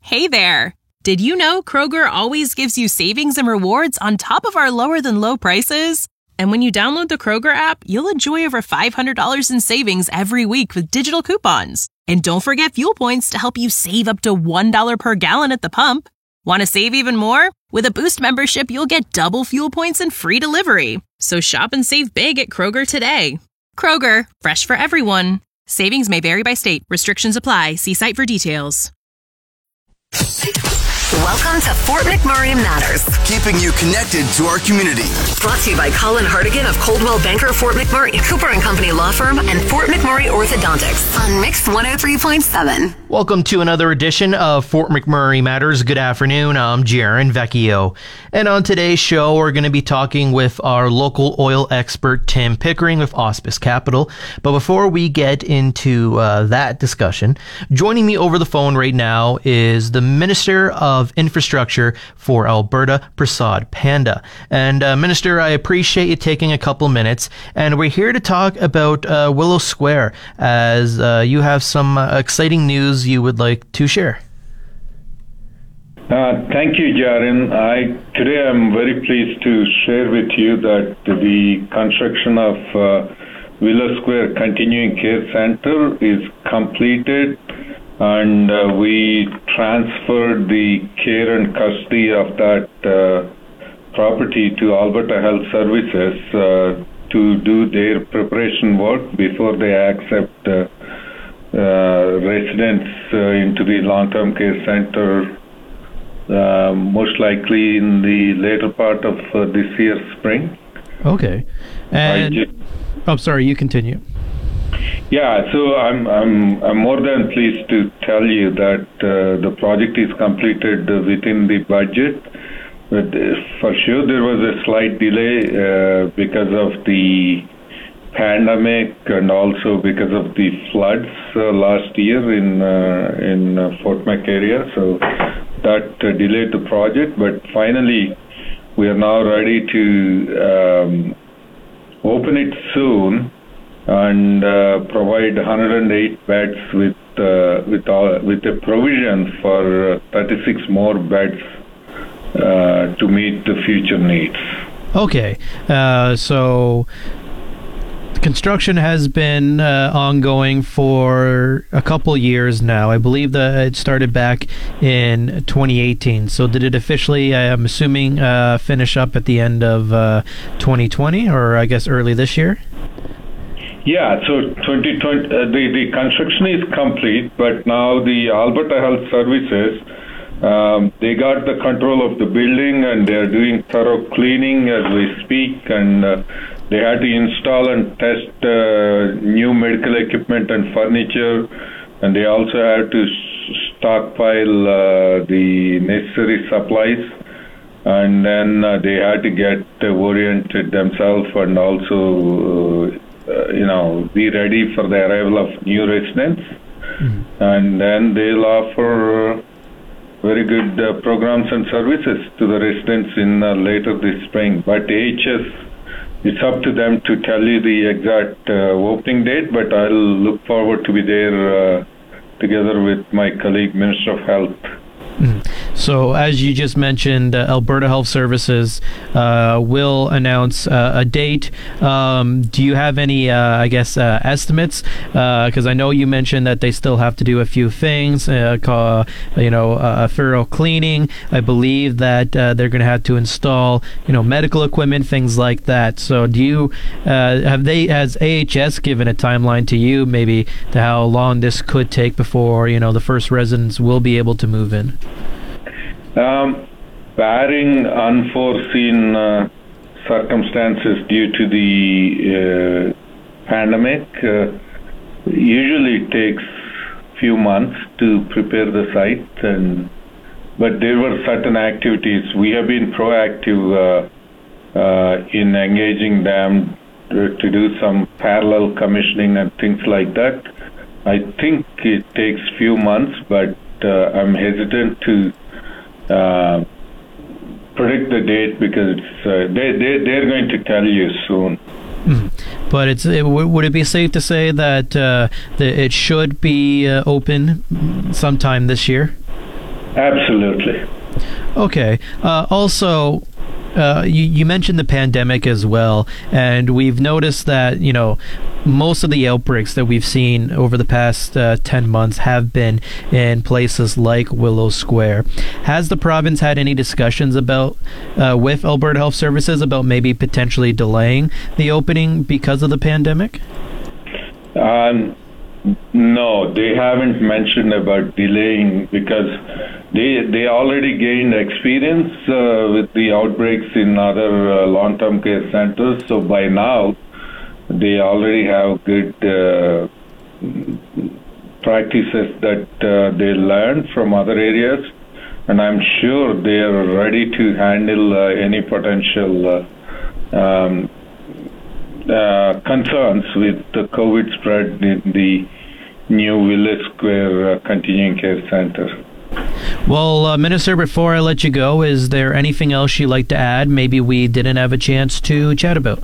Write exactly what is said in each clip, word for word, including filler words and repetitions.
Hey there! Did you know Kroger always gives you savings and rewards on top of our lower-than-low prices? And when you download the Kroger app, you'll enjoy over five hundred dollars in savings every week with digital coupons. And don't forget fuel points to help you save up to one dollar per gallon at the pump. Want to save even more? With a Boost membership, you'll get double fuel points and free delivery. So shop and save big at Kroger today. Kroger, fresh for everyone. Savings may vary by state. Restrictions apply. See site for details. Welcome to Fort McMurray Matters. Keeping you connected to our community. Brought to you by Colin Hardigan of Coldwell Banker Fort McMurray, Cooper and Company Law Firm, and Fort McMurray Orthodontics on Mix one oh three point seven. Welcome to another edition of Fort McMurray Matters. Good afternoon. I'm Jaron Vecchio. And on today's show, we're going to be talking with our local oil expert, Tim Pickering with Auspice Capital. But before we get into uh, that discussion, joining me over the phone right now is the Minister of Infrastructure for Alberta, Prasad Panda. And uh, Minister, I appreciate you taking a couple minutes. And we're here to talk about uh, Willow Square, as uh, you have some uh, exciting news you would like to share. Uh, thank you, Jaron. I, today I'm very pleased to share with you that the construction of uh, Willow Square Continuing Care Center is completed, and uh, we transferred the care and custody of that uh, property to Alberta Health Services uh, to do their preparation work before they accept uh, uh, residents uh, into the long-term care center, uh, most likely in the later part of uh, this year's spring. Okay. And just, oh, sorry, you continue. Yeah, so I'm I'm I'm more than pleased to tell you that uh, the project is completed uh, within the budget. But uh, for sure, there was a slight delay uh, because of the pandemic and also because of the floods uh, last year in uh, in uh, Fort Mac area. So that uh, delayed the project. But finally, we are now ready to um, open it soon and uh, provide one hundred eight beds with uh, with uh, with a provision for uh, thirty-six more beds uh, to meet the future needs. Okay, uh, so construction has been uh, ongoing for a couple years now. I believe that it started back in twenty eighteen. So did it officially, I'm assuming, uh, finish up at the end of uh, twenty twenty, or I guess early this year? Yeah, so twenty twenty, uh, the, the construction is complete, but now the Alberta Health Services, um, they got the control of the building and they're doing thorough cleaning as we speak, and uh, they had to install and test uh, new medical equipment and furniture, and they also had to stockpile uh, the necessary supplies, and then uh, they had to get uh, oriented themselves and also uh, Uh, you know, be ready for the arrival of new residents, mm-hmm. and then they'll offer very good uh, programs and services to the residents in uh, later this spring. But A H S, it's up to them to tell you the exact uh, opening date, but I'll look forward to be there uh, together with my colleague, Minister of Health. Mm. So, as you just mentioned, uh, Alberta Health Services uh, will announce uh, a date. Um, do you have any, uh, I guess, uh, estimates? Because uh, I know you mentioned that they still have to do a few things, uh, call, you know, uh, thorough cleaning. I believe that uh, they're going to have to install, you know, medical equipment, things like that. So, do you uh, have they, has A H S given a timeline to you, maybe, to how long this could take before, you know, the first residents will be able to move in? Um, barring unforeseen uh, circumstances due to the uh, pandemic, uh, usually it takes few months to prepare the site. And but there were certain activities. We have been proactive uh, uh, in engaging them to, to do some parallel commissioning and things like that. I think it takes few months, but uh, I'm hesitant to Uh, predict the date because it's, uh, they, they, they're going to tell you soon. Mm. But it's it, would it be safe to say that, uh, that it should be uh, open sometime this year? Absolutely. Okay. Uh, also, uh, you, you mentioned the pandemic as well, and we've noticed that, you know, most of the outbreaks that we've seen over the past uh, ten months have been in places like Willow Square. Has the province had any discussions about uh, with Alberta Health Services about maybe potentially delaying the opening because of the pandemic? Um, no, they haven't mentioned about delaying because they they already gained experience uh, with the outbreaks in other uh, long-term care centers. So by now, they already have good uh, practices that uh, they learned from other areas, and I'm sure they are ready to handle uh, any potential uh, um, uh, concerns with the COVID spread in the new Willow Square uh, Continuing Care Center. Well, uh, Minister, before I let you go, is there anything else you'd like to add? Maybe we didn't have a chance to chat about.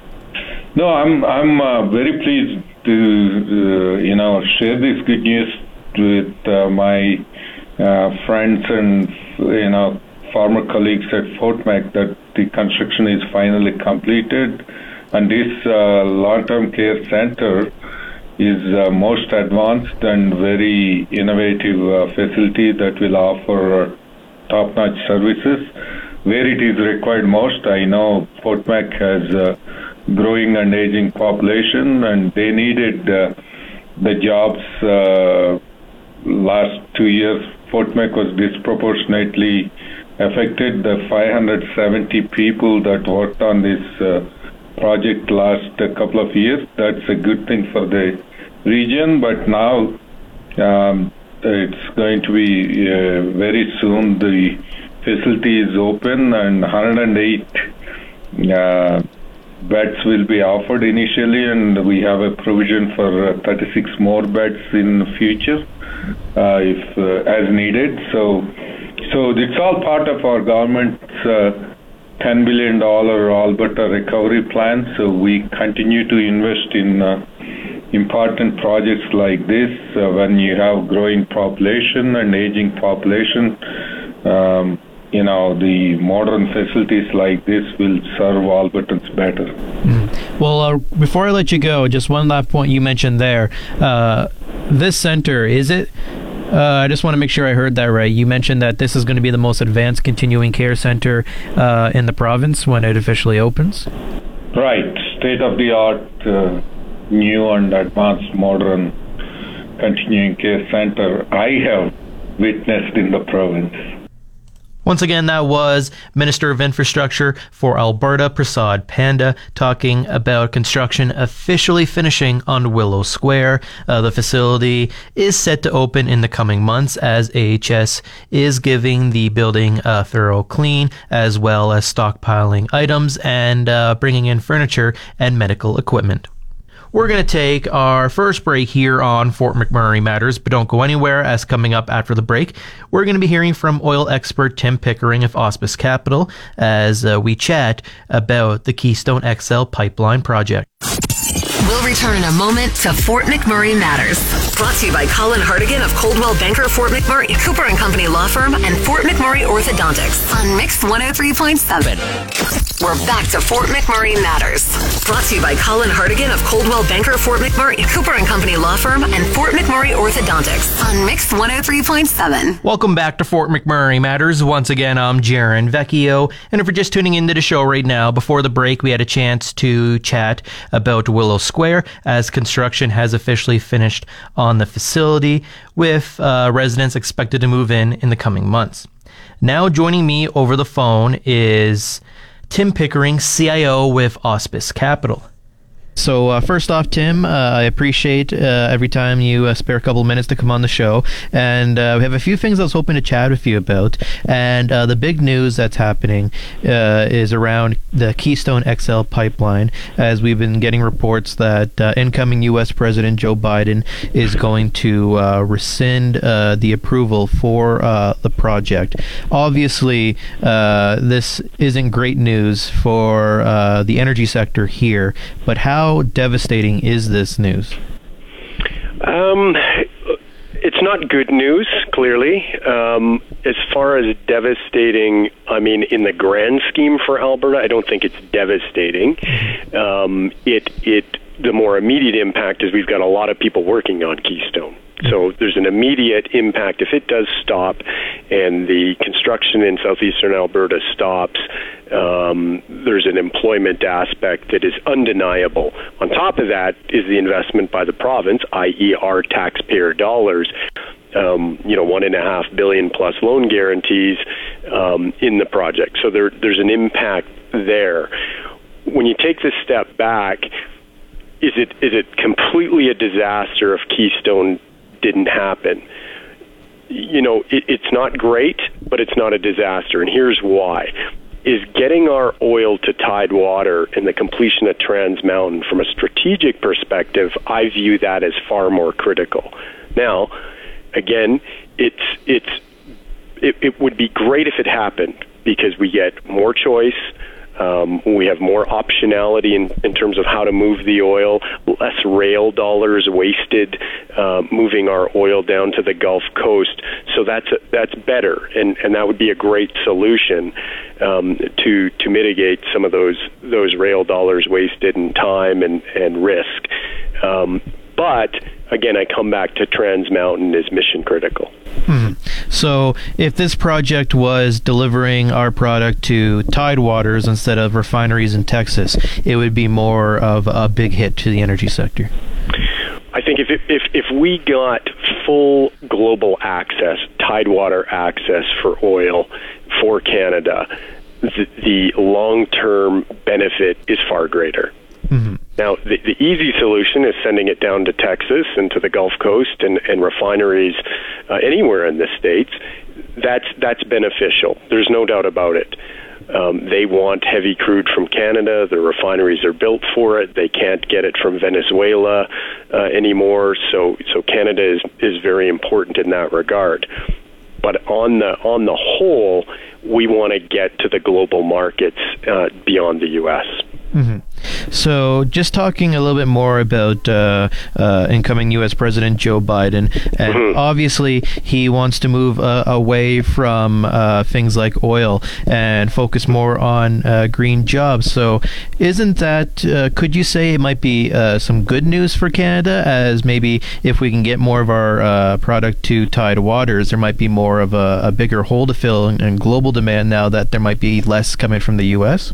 No, I'm I'm uh, very pleased to uh, you know share this good news with uh, my uh, friends and you know former colleagues at Fort Mac that the construction is finally completed, and this uh, long-term care center is uh, most advanced and very innovative uh, facility that will offer uh, top-notch services where it is required most. I know Fort Mac has a growing and aging population, and they needed uh, the jobs uh, last two years. Fort Mac was disproportionately affected. The five hundred seventy people that worked on this uh, project last a couple of years, that's a good thing for the region, but now um, it's going to be uh, very soon the facility is open and one hundred eight uh, beds will be offered initially, and we have a provision for uh, thirty-six more beds in the future uh, if uh, as needed. So, so it's all part of our government's uh, ten billion dollars Alberta recovery plan. So we continue to invest in uh, important projects like this uh, when you have growing population and aging population. Um, you know, the modern facilities like this will serve Albertans better. Mm. Well, uh, before I let you go, just one last point you mentioned there. Uh, this center, is it, uh, I just want to make sure I heard that right. You mentioned that this is going to be the most advanced continuing care center uh, in the province when it officially opens? Right. State-of-the-art, uh, new and advanced modern continuing care center I have witnessed in the province. Once again, that was Minister of Infrastructure for Alberta, Prasad Panda, talking about construction officially finishing on Willow Square. Uh, the facility is set to open in the coming months as A H S is giving the building a thorough clean, as well as stockpiling items and uh, bringing in furniture and medical equipment. We're going to take our first break here on Fort McMurray Matters, but don't go anywhere, as coming up after the break, we're going to be hearing from oil expert Tim Pickering of Auspice Capital as uh, we chat about the Keystone X L pipeline project. We'll return in a moment to Fort McMurray Matters. Brought to you by Colin Hartigan of Coldwell Banker Fort McMurray, Cooper and Company Law Firm, and Fort McMurray Orthodontics on Mix one oh three point seven. We're back to Fort McMurray Matters. Brought to you by Colin Hartigan of Coldwell Banker Fort McMurray, Cooper and Company Law Firm, and Fort McMurray Orthodontics on Mix one oh three point seven. Welcome back to Fort McMurray Matters. Once again, I'm Jaron Vecchio, and if you're just tuning into the show right now, before the break, we had a chance to chat about Willow Square as construction has officially finished on the facility, with uh, residents expected to move in in the coming months. Now joining me over the phone is Tim Pickering, C I O with Auspice Capital. So uh, first off, Tim, uh, I appreciate uh, every time you uh, spare a couple of minutes to come on the show. And uh, we have a few things I was hoping to chat with you about. And uh, the big news that's happening uh, is around the Keystone X L pipeline, as we've been getting reports that uh, incoming U S President Joe Biden is going to uh, rescind uh, the approval for uh, the project. Obviously, uh, this isn't great news for uh, the energy sector here, but how How devastating is this news? Um, it's not good news, clearly. Um, as far as devastating, I mean, in the grand scheme for Alberta, I don't think it's devastating. Um, it it the more immediate impact is we've got a lot of people working on Keystone. So there's an immediate impact if it does stop and the construction in southeastern Alberta stops. Um, there's an employment aspect that is undeniable. On top of that is the investment by the province, that is our taxpayer dollars. Um, you know, one and a half billion plus loan guarantees um, in the project. So there, there's an impact there. When you take this step back, is it is it completely a disaster if Keystone didn't happen? You know, it, it's not great, but it's not a disaster, and here's why. Is getting our oil to Tidewater and the completion of Trans Mountain, from a strategic perspective, I view that as far more critical. Now, again, it's it's it, it would be great if it happened, because we get more choice. Um, we have more optionality in, in terms of how to move the oil, less rail dollars wasted uh, moving our oil down to the Gulf Coast. So that's that's better, and, and that would be a great solution um, to to mitigate some of those those rail dollars wasted in time and, and risk. Um, but again, I come back to Trans Mountain is mission critical. Mm-hmm. So if this project was delivering our product to Tidewaters instead of refineries in Texas, it would be more of a big hit to the energy sector. I think if if if we got full global access, Tidewater access for oil for Canada, the, the long-term benefit is far greater. Mm-hmm. Now, the, the easy solution is sending it down to Texas and to the Gulf Coast and, and refineries uh, anywhere in the States. That's that's beneficial. There's no doubt about it. Um, they want heavy crude from Canada. The refineries are built for it. They can't get it from Venezuela uh, anymore. So, so Canada is is very important in that regard. But on the on the whole, we want to get to the global markets uh, beyond the U S. Mm-hmm. So just talking a little bit more about uh, uh, incoming U S President Joe Biden, and mm-hmm. obviously he wants to move uh, away from uh, things like oil and focus more on uh, green jobs. So isn't that, uh, could you say it might be uh, some good news for Canada, as maybe if we can get more of our uh, product to Tidewaters, there might be more of a, a bigger hole to fill in, in global demand now that there might be less coming from the U S?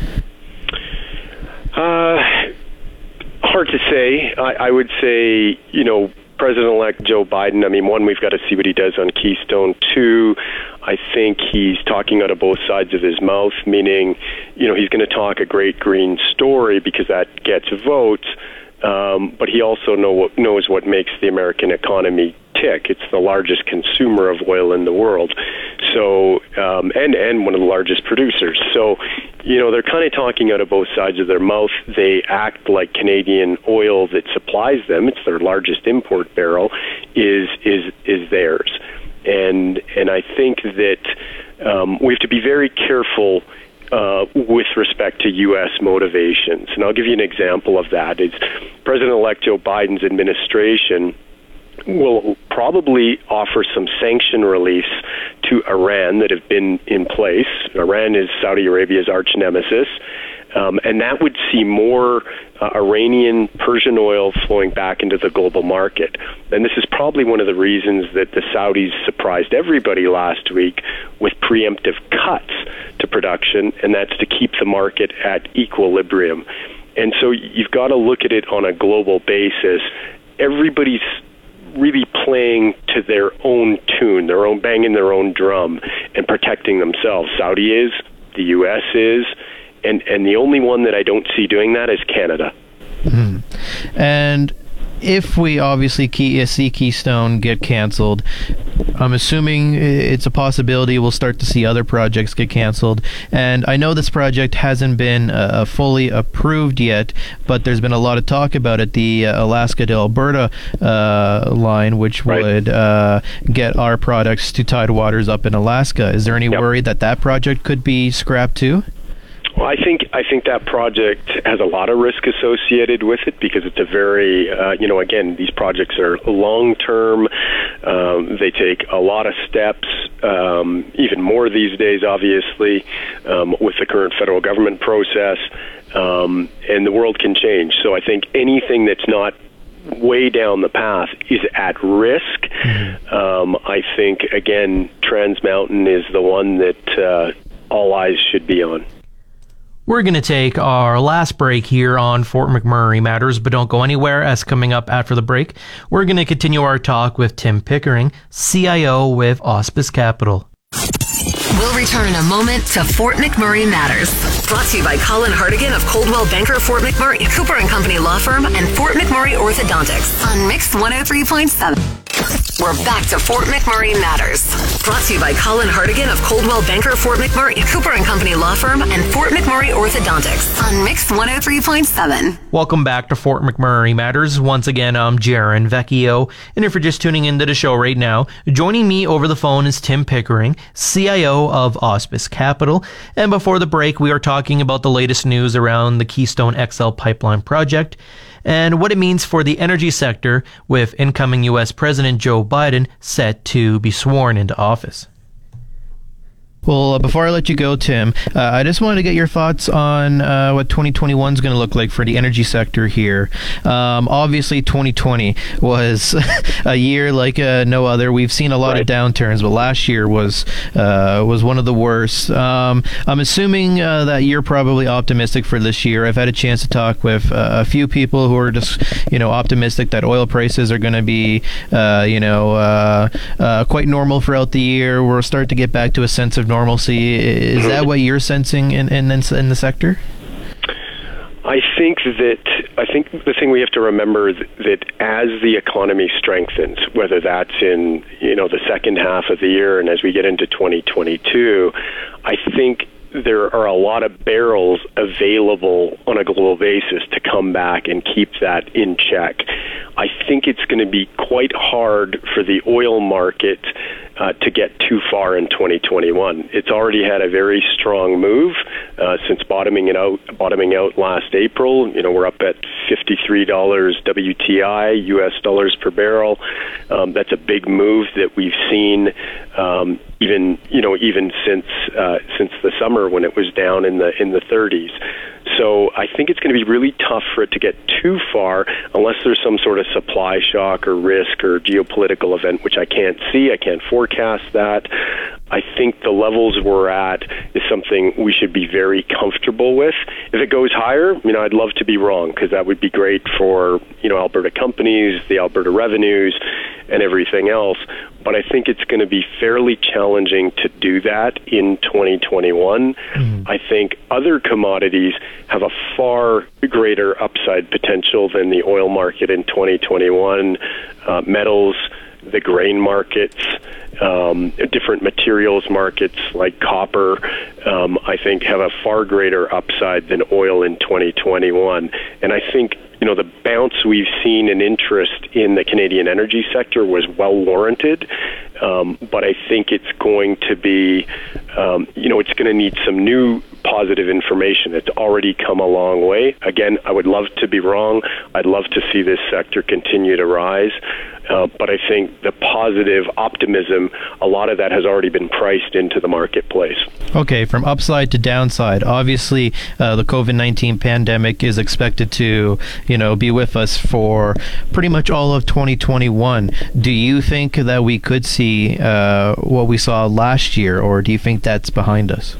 Uh, hard to say. I, I would say, you know, President-elect Joe Biden, I mean, one, we've got to see what he does on Keystone. Two, I think he's talking out of both sides of his mouth, meaning, you know, he's going to talk a great green story because that gets votes, um, but he also know what, knows what makes the American economy tick. It's the largest consumer of oil in the world, so um, and and one of the largest producers. So, you know, they're kind of talking out of both sides of their mouth. They act like Canadian oil that supplies them, it's their largest import barrel, is is is theirs. And and I think that um, we have to be very careful uh, with respect to U S motivations. And I'll give you an example of that. Is President-elect Joe Biden's administration will probably offer some sanction relief to Iran that have been in place. Iran is Saudi Arabia's arch nemesis, um, and that would see more uh, Iranian Persian oil flowing back into the global market. And this is probably one of the reasons that the Saudis surprised everybody last week with preemptive cuts to production, and that's to keep the market at equilibrium. And so you've got to look at it on a global basis. Everybody's really playing to their own tune, their own banging their own drum and protecting themselves. Saudi is, the U S is, and, and the only one that I don't see doing that is Canada. Mm-hmm. And if we obviously key, see Keystone get canceled, I'm assuming it's a possibility we'll start to see other projects get canceled. And I know this project hasn't been uh, fully approved yet, but there's been a lot of talk about it, the uh, Alaska to Alberta uh, line, which right. would uh, get our products to Tidewaters up in Alaska. Is there any yep. worry that that project could be scrapped too? Well, I think I think that project has a lot of risk associated with it because it's a very, uh, you know, again, these projects are long-term. Um, they take a lot of steps, um, even more these days, obviously, um, with the current federal government process, um, and the world can change. So I think anything that's not way down the path is at risk. Mm-hmm. Um, I think, again, Trans Mountain is the one that uh, all eyes should be on. We're going to take our last break here on Fort McMurray Matters, but don't go anywhere, as coming up after the break, we're going to continue our talk with Tim Pickering, C I O with Auspice Capital. We'll return in a moment to Fort McMurray Matters. Brought to you by Colin Hartigan of Coldwell Banker Fort McMurray, Cooper and Company Law Firm, and Fort McMurray Orthodontics on Mix one oh three point seven. We're back to Fort McMurray Matters. Brought to you by Colin Hartigan of Coldwell Banker Fort McMurray, Cooper and Company Law Firm, and Fort McMurray Orthodontics on Mix one oh three point seven. Welcome back to Fort McMurray Matters. Once again, I'm Jaron Vecchio, and if you're just tuning into the show right now, joining me over the phone is Tim Pickering, C I O of Auspice Capital. And before the break, we are talking about the latest news around the Keystone X L pipeline project and what it means for the energy sector with incoming U S President Joe Biden set to be sworn into office. Well, uh, before I let you go, Tim, uh, I just wanted to get your thoughts on uh, what twenty twenty-one is going to look like for the energy sector here. Um, obviously, twenty twenty was a year like uh, no other. We've seen a lot right. of downturns, but last year was uh, was one of the worst. Um, I'm assuming uh, that you're probably optimistic for this year. I've had a chance to talk with uh, a few people who are just, you know, optimistic that oil prices are going to be, uh, you know, uh, uh, quite normal throughout the year. We'll start to get back to a sense of normalcy. Is that what you're sensing in, in in the sector? I think that I think the thing we have to remember is that as the economy strengthens, whether that's in, you know, the second half of the year and as we get into twenty twenty-two, I think there are a lot of barrels available on a global basis to come back and keep that in check. I think it's going to be quite hard for the oil market Uh, to get too far in twenty twenty-one. It's already had a very strong move uh, since bottoming it out, bottoming out last April. You know, we're up at fifty-three dollars W T I, U S dollars per barrel. Um, that's a big move that we've seen um, even, you know, even since uh, since the summer when it was down in the in the thirties. So I think it's going to be really tough for it to get too far unless there's some sort of supply shock or risk or geopolitical event, which I can't see. I can't forecast that. I think the levels we're at is something we should be very comfortable with. If it goes higher, you know, I'd love to be wrong because that would be great for, you know, Alberta companies, the Alberta revenues, and everything else. But I think it's going to be fairly challenging to do that in twenty twenty-one. Mm-hmm. I think other commodities have a far greater upside potential than the oil market in twenty twenty-one. Uh, metals, the grain markets, um, different materials markets like copper, um, I think have a far greater upside than oil in twenty twenty-one. And I think, you know, the bounce we've seen in interest in the Canadian energy sector was well warranted, um, but I think it's going to be, um, you know, it's going to need some new positive information. It's already come a long way. Again, I would love to be wrong. I'd love to see this sector continue to rise. Uh, but I think the positive optimism, a lot of that has already been priced into the marketplace. Okay, from upside to downside, obviously uh, the COVID nineteen pandemic is expected to, you know, be with us for pretty much all of twenty twenty-one. Do you think that we could see uh, what we saw last year, or do you think that's behind us?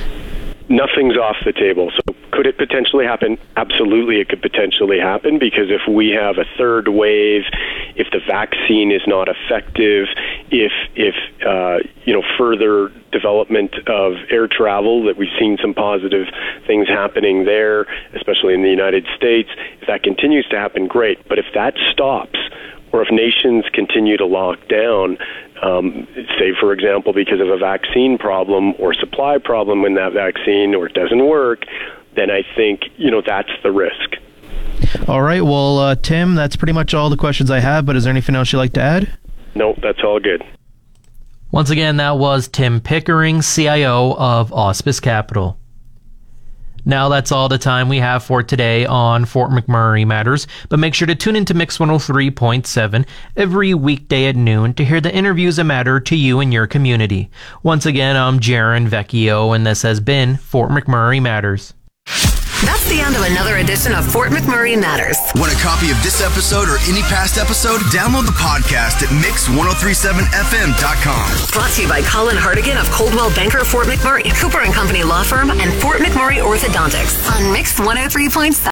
Nothing's off the table. So could it potentially happen? Absolutely, it could potentially happen, because if we have a third wave, if the vaccine is not effective, if if uh, you know, further development of air travel, that we've seen some positive things happening there, especially in the United States, if that continues to happen, great. But if that stops, or if nations continue to lock down, Um, say, for example, because of a vaccine problem or supply problem in that vaccine, or it doesn't work, then I think, you know, that's the risk. All right. Well, uh, Tim, that's pretty much all the questions I have, but is there anything else you'd like to add? No, that's all good. Once again, that was Tim Pickering, C I O of Auspice Capital. Now that's all the time we have for today on Fort McMurray Matters, but make sure to tune into Mix one oh three point seven every weekday at noon to hear the interviews that matter to you and your community. Once again, I'm Jaron Vecchio, and this has been Fort McMurray Matters. That's the end of another edition of Fort McMurray Matters. Want a copy of this episode or any past episode? Download the podcast at mix ten thirty-seven f m dot com. Brought to you by Colin Hardigan of Coldwell Banker Fort McMurray, Cooper and Company Law Firm, and Fort McMurray Orthodontics on Mix one oh three point seven.